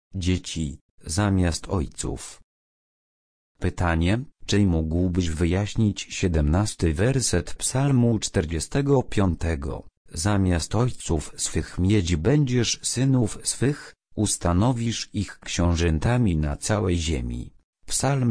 dzieci, zamiast ojców. Pytanie, czy mógłbyś wyjaśnić 17 werset Psalmu 45? Zamiast ojców swych mieć będziesz synów swych, ustanowisz ich książętami na całej ziemi. Psalm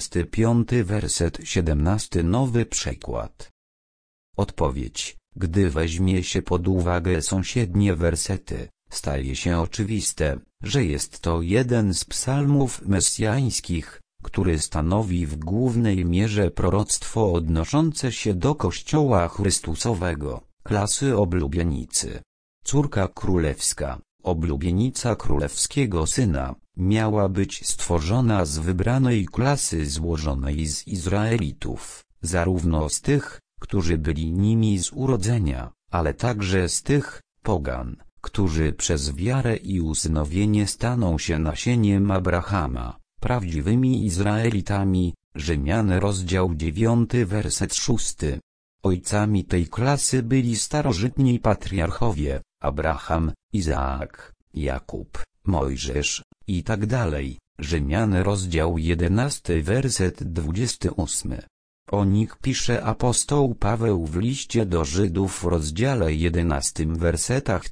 45 werset 17 nowy przekład. Odpowiedź. Gdy weźmie się pod uwagę sąsiednie wersety, staje się oczywiste, że jest to jeden z psalmów mesjańskich, który stanowi w głównej mierze proroctwo odnoszące się do Kościoła Chrystusowego, klasy oblubienicy. Córka królewska, oblubienica królewskiego syna, miała być stworzona z wybranej klasy złożonej z Izraelitów, zarówno z tych, którzy byli nimi z urodzenia, ale także z tych, pogan, którzy przez wiarę i usynowienie staną się nasieniem Abrahama, prawdziwymi Izraelitami. Rzymian rozdział 9 werset 6. Ojcami tej klasy byli starożytni patriarchowie, Abraham, Izaak, Jakub, Mojżesz, i tak dalej. Rzymian rozdział 11 werset 28. O nich pisze apostoł Paweł w liście do Żydów w rozdziale 11 wersetach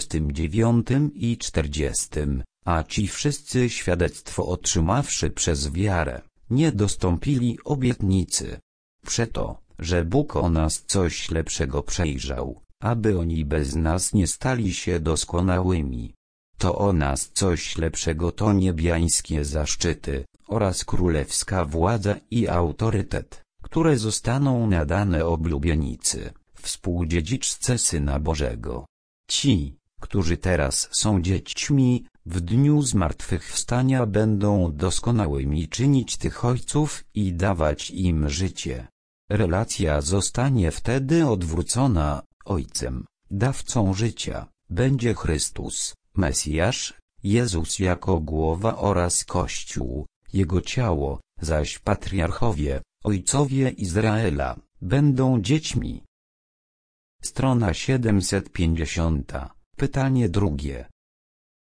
39 i 40, a ci wszyscy świadectwo otrzymawszy przez wiarę, nie dostąpili obietnicy. Przeto, że Bóg o nas coś lepszego przejrzał, aby oni bez nas nie stali się doskonałymi. To o nas coś lepszego to niebiańskie zaszczyty, oraz królewska władza i autorytet, które zostaną nadane oblubienicy, współdziedziczce Syna Bożego. Ci, którzy teraz są dziećmi, w dniu zmartwychwstania będą doskonałymi czynić tych ojców i dawać im życie. Relacja zostanie wtedy odwrócona. Ojcem, dawcą życia, będzie Chrystus, Mesjasz, Jezus jako głowa oraz Kościół, Jego ciało, zaś patriarchowie, ojcowie Izraela, będą dziećmi. Strona 750. Pytanie drugie.